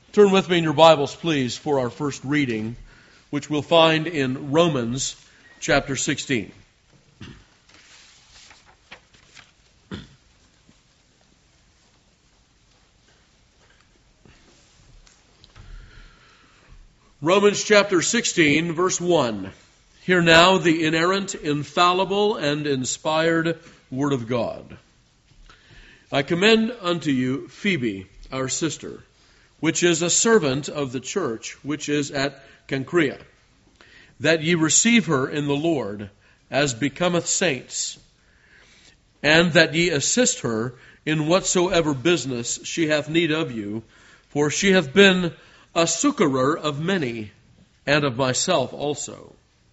Turn with me in your Bibles, please, for our first reading, which we'll find in Romans chapter 16. Romans chapter 16, verse 1. Hear now the inerrant, infallible, and inspired Word of God. I commend unto you Phoebe, our sister, which is a servant of the church, which is at Cenchrea, that ye receive her in the Lord, as becometh saints, and that ye assist her in whatsoever business she hath need of you, for she hath been a succorer of many, and of myself also.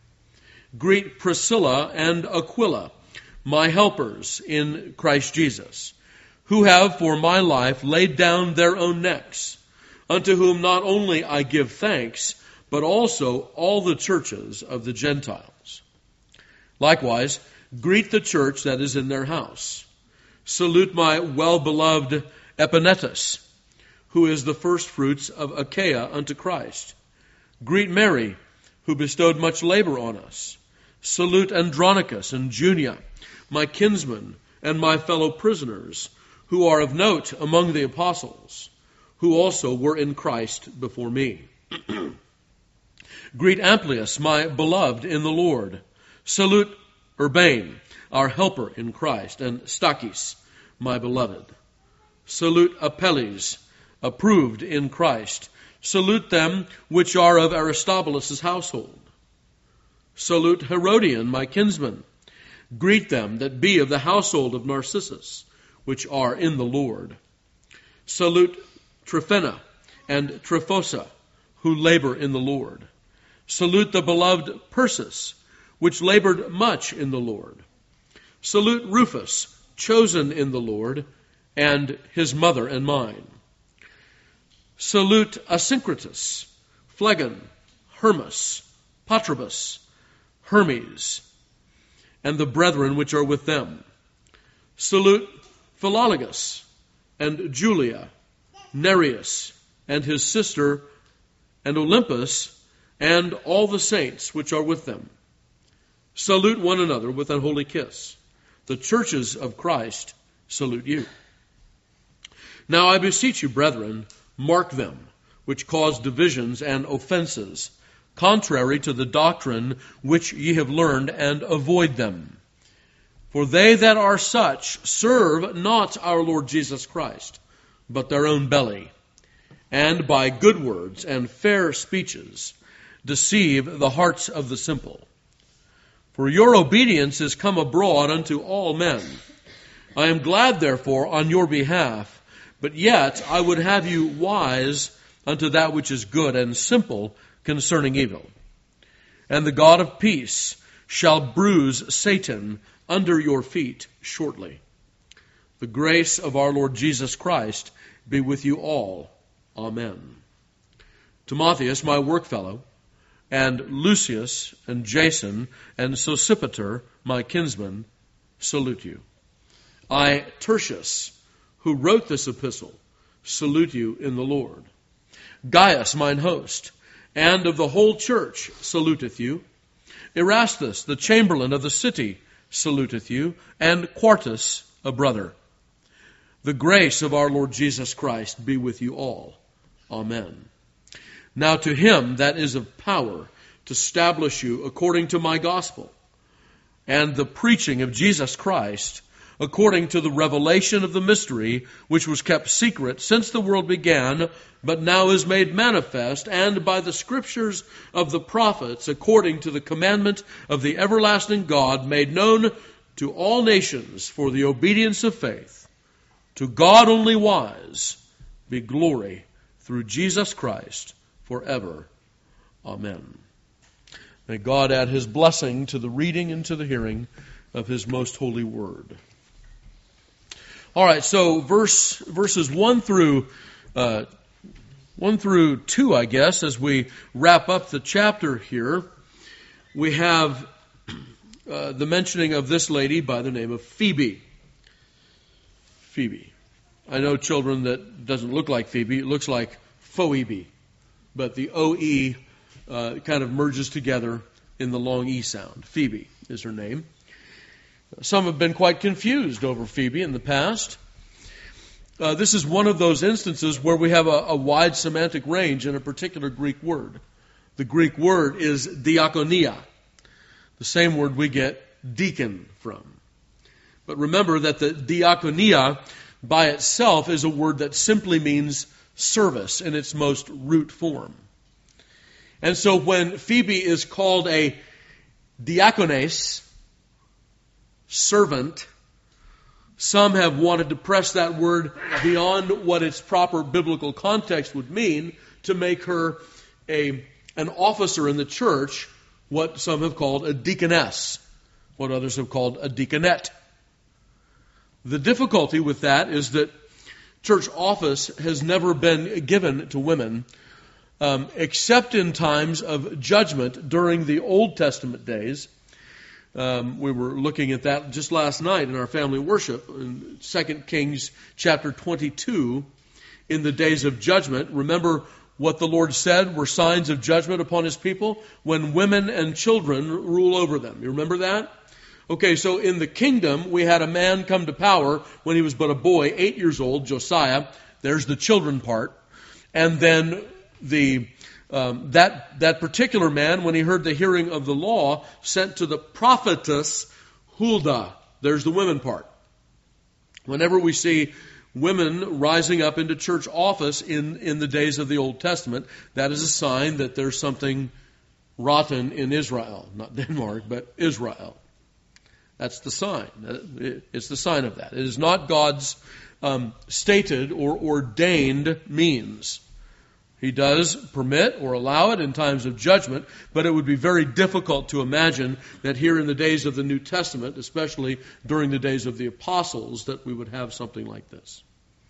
Greet Priscilla and Aquila, my helpers in Christ Jesus, who have for my life laid down their own necks, unto whom not only I give thanks, but also all the churches of the Gentiles. Likewise, greet the church that is in their house. Salute my well-beloved Epanetus, who is the firstfruits of Achaia unto Christ. Greet Mary, who bestowed much labor on us. Salute Andronicus and Junia, my kinsmen and my fellow prisoners, who are of note among the apostles, who also were in Christ before me. Greet Amplias, my beloved in the Lord. Salute Urbane, our helper in Christ, and Stachys, my beloved. Salute Apelles, approved in Christ. Salute them which are of Aristobulus' household. Salute Herodian, my kinsman. Greet them that be of the household of Narcissus, which are in the Lord. Salute Tryphena and Tryphosa, who labor in the Lord. Salute the beloved Persis, which labored much in the Lord. Salute Rufus, chosen in the Lord, and his mother and mine. Salute Asyncritus, Phlegon, Hermas, Patrobas, Hermes, and the brethren which are with them. Salute Philologus, and Julia, Nereus, and his sister, and Olympus, and all the saints which are with them. Salute one another with an holy kiss. The churches of Christ salute you. Now I beseech you, brethren, mark them, which cause divisions and offenses, contrary to the doctrine which ye have learned, and avoid them. For they that are such serve not our Lord Jesus Christ, but their own belly, and by good words and fair speeches deceive the hearts of the simple. For your obedience is come abroad unto all men. I am glad, therefore, on your behalf, but yet I would have you wise unto that which is good, and simple concerning evil. And the God of peace shall bruise Satan under your feet shortly. The grace of our Lord Jesus Christ be with you all. Amen. Timotheus, my workfellow, and Lucius, and Jason, and Sosipater, my kinsman, salute you. I, Tertius, who wrote this epistle, salute you in the Lord. Gaius, mine host, and of the whole church, saluteth you. Erastus, the chamberlain of the city, saluteth you, and Quartus, a brother. The grace of our Lord Jesus Christ be with you all. Amen. Now to him that is of power to establish you according to my gospel, and the preaching of Jesus Christ, according to the revelation of the mystery, which was kept secret since the world began, but now is made manifest, and by the scriptures of the prophets, according to the commandment of the everlasting God, made known to all nations for the obedience of faith. To God only wise be glory through Jesus Christ forever. Amen. May God add his blessing to the reading and to the hearing of his most holy word. All right, so verses 1 through 2, I guess, as we wrap up the chapter here, we have the mentioning of this lady by the name of Phoebe. Phoebe. I know children that doesn't look like Phoebe. It looks like Phoebe, but the O-E kind of merges together in the long E sound. Phoebe is her name. Some have been quite confused over Phoebe in the past. This is one of those instances where we have a wide semantic range in a particular Greek word. The Greek word is diakonia, the same word we get deacon from. But remember that the diakonia by itself is a word that simply means service in its most root form. And so when Phoebe is called a diakones, servant, some have wanted to press that word beyond what its proper biblical context would mean to make her an officer in the church, what some have called a deaconess, what others have called a deaconette. The difficulty with that is that church office has never been given to women except in times of judgment during the Old Testament days. We were looking at that just last night in our family worship in 2 Kings chapter 22. In the days of judgment, remember what the Lord said were signs of judgment upon His people? When women and children rule over them. You remember that? Okay, so in the kingdom, we had a man come to power when he was but a boy, 8 years old, Josiah. There's the children part. And then that particular man, when he heard the hearing of the law, sent to the prophetess Huldah. There's the women part. Whenever we see women rising up into church office in the days of the Old Testament, that is a sign that there's something rotten in Israel. Not Denmark, but Israel. That's the sign. It's the sign of that. It is not God's stated or ordained means. He does permit or allow it in times of judgment, but it would be very difficult to imagine that here in the days of the New Testament, especially during the days of the apostles, that we would have something like this.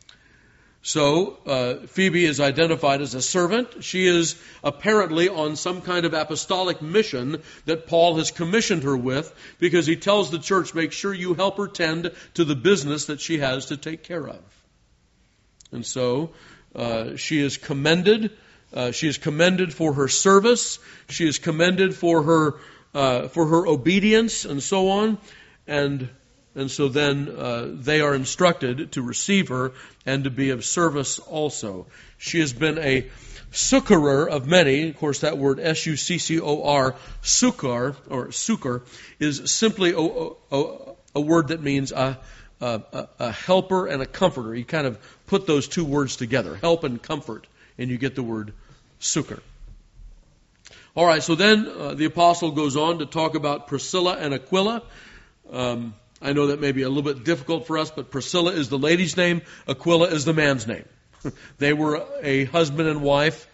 So, Phoebe is identified as a servant. She is apparently on some kind of apostolic mission that Paul has commissioned her with, because he tells the church, make sure you help her tend to the business that she has to take care of. And so, she is commended. She is commended for her service. She is commended for her obedience, and so on. And so then they are instructed to receive her and to be of service also. She has been a succorer of many. Of course, that word S-U-C-C-O-R, succor, is simply a word that means a helper and a comforter. You kind of put those two words together, help and comfort, and you get the word succor. All right, so then the apostle goes on to talk about Priscilla and Aquila. I know that may be a little bit difficult for us, but Priscilla is the lady's name, Aquila is the man's name. They were a husband and wife.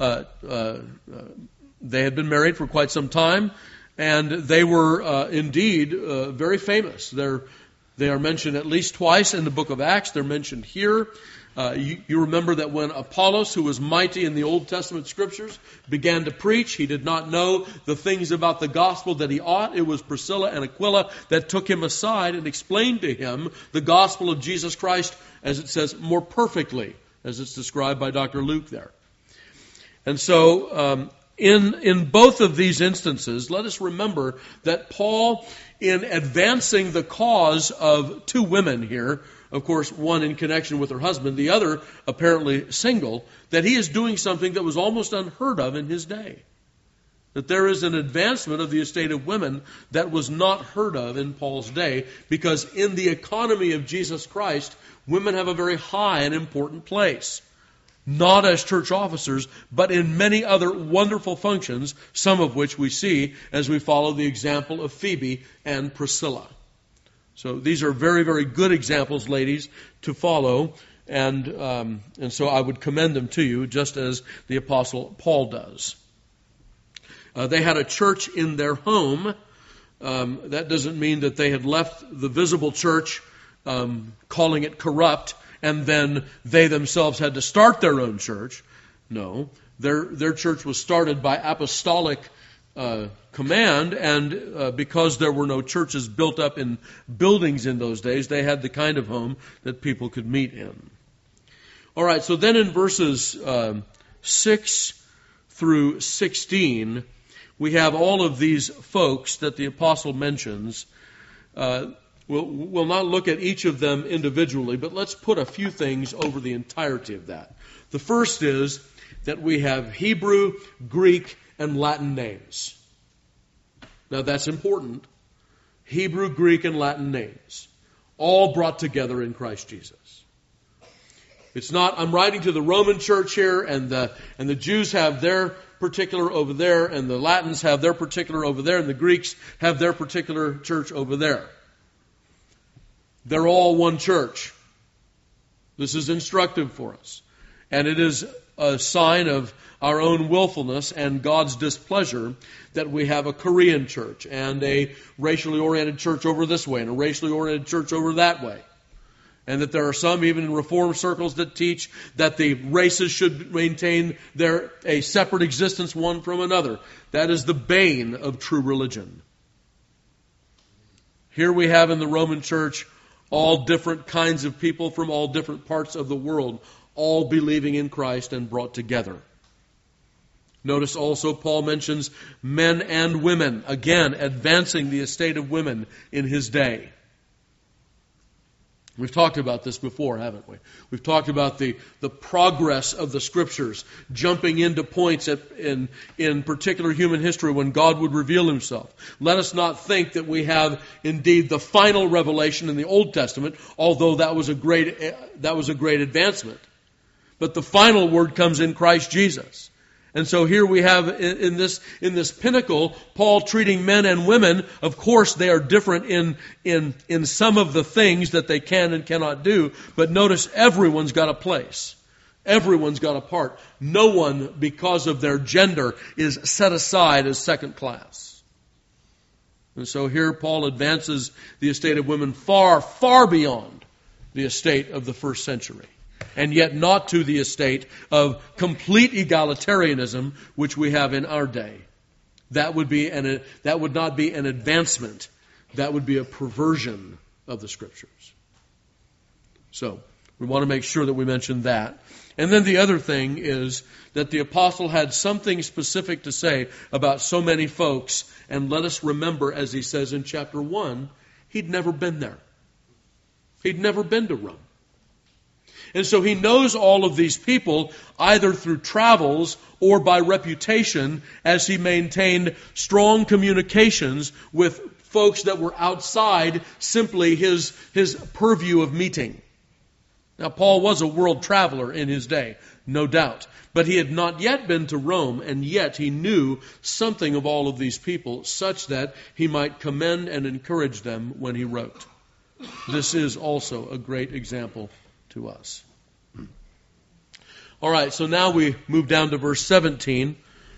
They had been married for quite some time, and they were indeed very famous. They are mentioned at least twice in the book of Acts. They're mentioned here. You remember that when Apollos, who was mighty in the Old Testament Scriptures, began to preach, he did not know the things about the gospel that he ought. It was Priscilla and Aquila that took him aside and explained to him the gospel of Jesus Christ, as it says, more perfectly, as it's described by Dr. Luke there. And so, in both of these instances, let us remember that Paul, in advancing the cause of two women here, of course, one in connection with her husband, the other apparently single, that he is doing something that was almost unheard of in his day. That there is an advancement of the estate of women that was not heard of in Paul's day, because in the economy of Jesus Christ, women have a very high and important place. Not as church officers, but in many other wonderful functions, some of which we see as we follow the example of Phoebe and Priscilla. So these are very, very good examples, ladies, to follow, and so I would commend them to you, just as the Apostle Paul does. They had a church in their home. That doesn't mean that they had left the visible church, calling it corrupt, and then they themselves had to start their own church. No, their church was started by apostolic command, and because there were no churches built up in buildings in those days, they had the kind of home that people could meet in. All right, so then in verses 6 through 16, we have all of these folks that the apostle mentions. We'll not look at each of them individually, but let's put a few things over the entirety of that. The first is that we have Hebrew, Greek, and Latin names. Now that's important. Hebrew, Greek, and Latin names, all brought together in Christ Jesus. It's not, I'm writing to the Roman church here, and the Jews have their particular over there, and the Latins have their particular over there, and the Greeks have their particular church over there. They're all one church. This is instructive for us. And it is a sign of our own willfulness and God's displeasure that we have a Korean church and a racially oriented church over this way and a racially oriented church over that way. And that there are some, even in Reform circles, that teach that the races should maintain a separate existence one from another. That is the bane of true religion. Here we have in the Roman church all different kinds of people from all different parts of the world, all believing in Christ and brought together. Notice also Paul mentions men and women, again advancing the estate of women in his day. We've talked about this before, haven't we? We've talked about the progress of the Scriptures, jumping into points in particular human history when God would reveal Himself. Let us not think that we have indeed the final revelation in the Old Testament, although that was a great advancement. But the final word comes in Christ Jesus. And so here we have in this pinnacle, Paul treating men and women. Of course, they are different in some of the things that they can and cannot do. But notice everyone's got a place. Everyone's got a part. No one, because of their gender, is set aside as second class. And so here Paul advances the estate of women far, far beyond the estate of the first century. And yet not to the estate of complete egalitarianism, which we have in our day. That would not be an advancement. That would be a perversion of the Scriptures. So, we want to make sure that we mention that. And then the other thing is that the apostle had something specific to say about so many folks. And let us remember, as he says in chapter 1, he'd never been there. He'd never been to Rome. And so he knows all of these people either through travels or by reputation, as he maintained strong communications with folks that were outside simply his purview of meeting. Now, Paul was a world traveler in his day, no doubt. But he had not yet been to Rome, and yet he knew something of all of these people, such that he might commend and encourage them when he wrote. This is also a great example to us. All right, so now we move down to verse 17,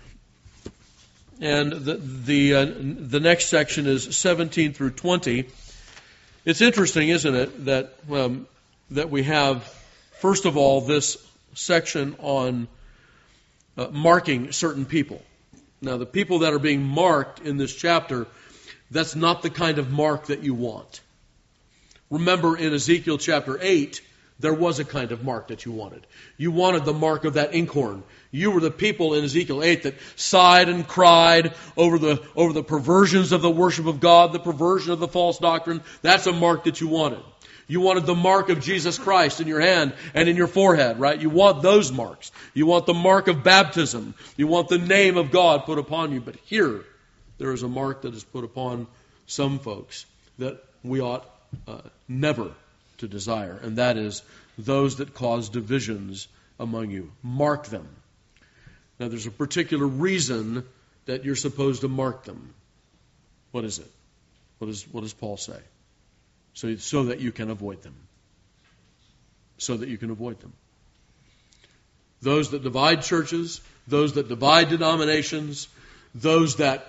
and the next section is 17 through 20. It's interesting, isn't it, that we have, first of all, this section on marking certain people. Now, the people that are being marked in this chapter, that's not the kind of mark that you want. Remember in Ezekiel chapter 8, there was a kind of mark that you wanted. You wanted the mark of that inkhorn. You were the people in Ezekiel 8 that sighed and cried over the perversions of the worship of God, the perversion of the false doctrine. That's a mark that you wanted. You wanted the mark of Jesus Christ in your hand and in your forehead, right? You want those marks. You want the mark of baptism. You want the name of God put upon you. But here, there is a mark that is put upon some folks that we ought never to desire, and that is those that cause divisions among you. Mark them. Now, there's a particular reason that you're supposed to mark them. What is it? What does Paul say? So that you can avoid them. So that you can avoid them. Those that divide churches, those that divide denominations, those that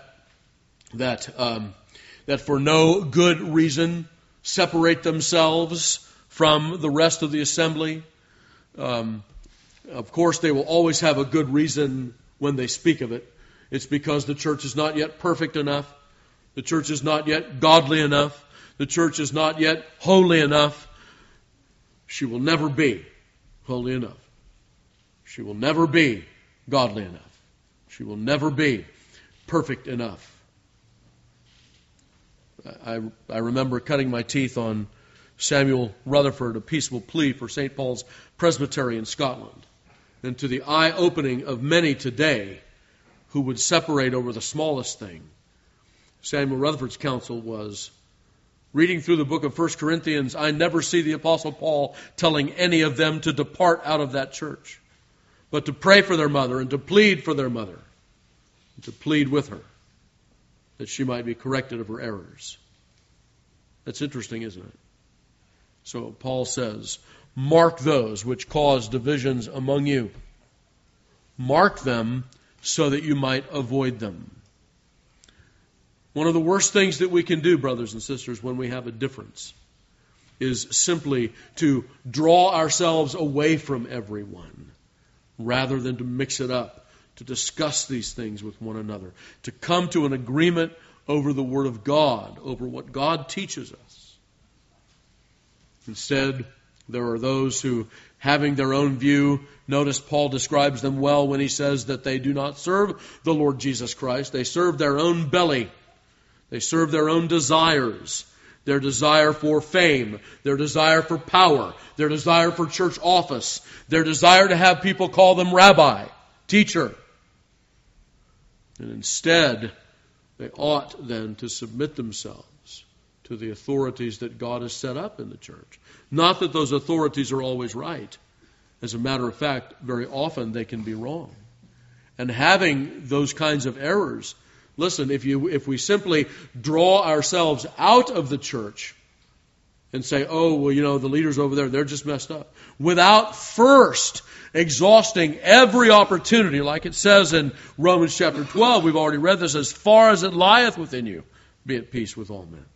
for no good reason separate themselves from the rest of the assembly. Of course, they will always have a good reason when they speak of it. It's because the church is not yet perfect enough. The church is not yet godly enough. The church is not yet holy enough. She will never be holy enough. She will never be godly enough. She will never be perfect enough. I remember cutting my teeth on Samuel Rutherford, A Peaceable Plea for St. Paul's Presbytery in Scotland. And to the eye-opening of many today who would separate over the smallest thing, Samuel Rutherford's counsel was, reading through the book of 1 Corinthians, I never see the Apostle Paul telling any of them to depart out of that church, but to pray for their mother and to plead for their mother, and to plead with her that she might be corrected of her errors. That's interesting, isn't it? So Paul says, mark those which cause divisions among you. Mark them so that you might avoid them. One of the worst things that we can do, brothers and sisters, when we have a difference is simply to draw ourselves away from everyone rather than to mix it up, to discuss these things with one another, to come to an agreement over the Word of God, over what God teaches us. Instead, there are those who, having their own view, notice Paul describes them well when he says that they do not serve the Lord Jesus Christ. They serve their own belly. They serve their own desires, their desire for fame, their desire for power, their desire for church office, their desire to have people call them rabbi, teacher. And instead, they ought then to submit themselves to the authorities that God has set up in the church. Not that those authorities are always right. As a matter of fact, very often they can be wrong. And having those kinds of errors, listen, if we simply draw ourselves out of the church and say, oh, well, you know, the leaders over there, they're just messed up, without first exhausting every opportunity, like it says in Romans chapter 12, we've already read this, as far as it lieth within you, be at peace with all men.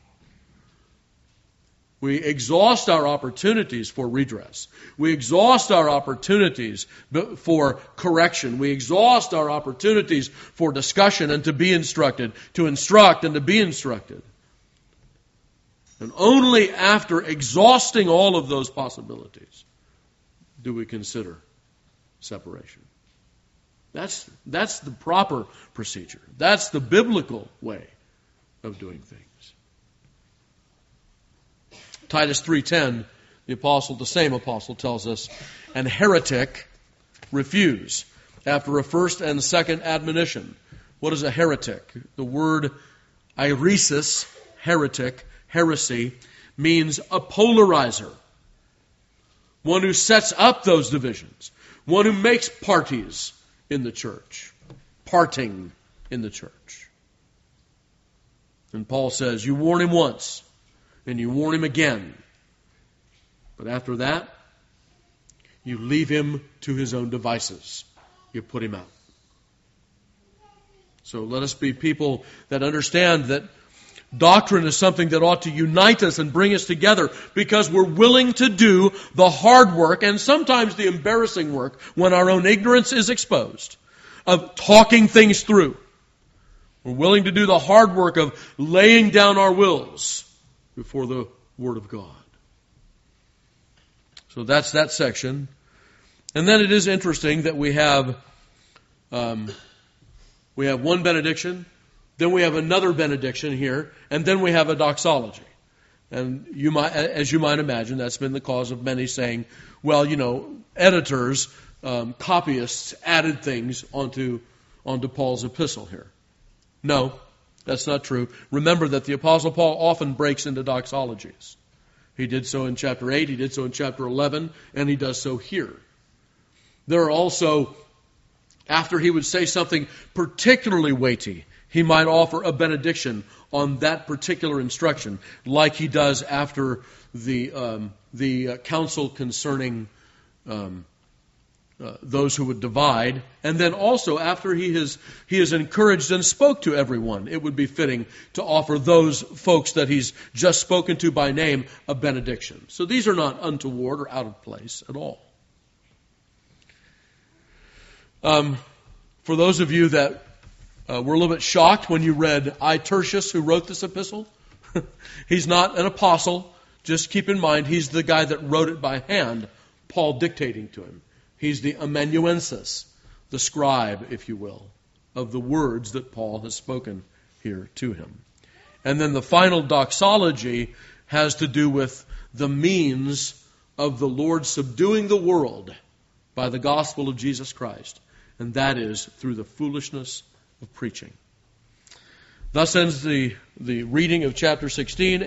We exhaust our opportunities for redress. We exhaust our opportunities for correction. We exhaust our opportunities for discussion and to be instructed, to instruct and to be instructed. And only after exhausting all of those possibilities do we consider separation. That's the proper procedure. That's the biblical way of doing things. Titus 3:10, the same apostle tells us, and heretic refuse after a first and second admonition. What is a heretic? The word airesis, heretic, heresy, means a polarizer. One who sets up those divisions. One who makes parties in the church. Parting in the church. And Paul says, you warn him once, and you warn him again. But after that, you leave him to his own devices. You put him out. So let us be people that understand that doctrine is something that ought to unite us and bring us together because we're willing to do the hard work and sometimes the embarrassing work when our own ignorance is exposed of talking things through. We're willing to do the hard work of laying down our wills before the Word of God. So that's that section. And then it is interesting that we have one benediction, then we have another benediction here, and then we have a doxology. And as you might imagine, that's been the cause of many saying, well, you know, editors, copyists added things onto Paul's epistle here. No, that's not true. Remember that the Apostle Paul often breaks into doxologies. He did so in chapter 8, he did so in chapter 11, and he does so here. There are also, after he would say something particularly weighty, he might offer a benediction on that particular instruction, like he does after the counsel concerning those who would divide, and then also after he has encouraged and spoke to everyone, it would be fitting to offer those folks that he's just spoken to by name a benediction. So these are not untoward or out of place at all. For those of you that were a little bit shocked when you read I. Tertius, who wrote this epistle, he's not an apostle. Just keep in mind, he's the guy that wrote it by hand, Paul dictating to him. He's the amanuensis, the scribe, if you will, of the words that Paul has spoken here to him. And then the final doxology has to do with the means of the Lord subduing the world by the gospel of Jesus Christ, and that is through the foolishness of preaching. Thus ends the reading of chapter 16.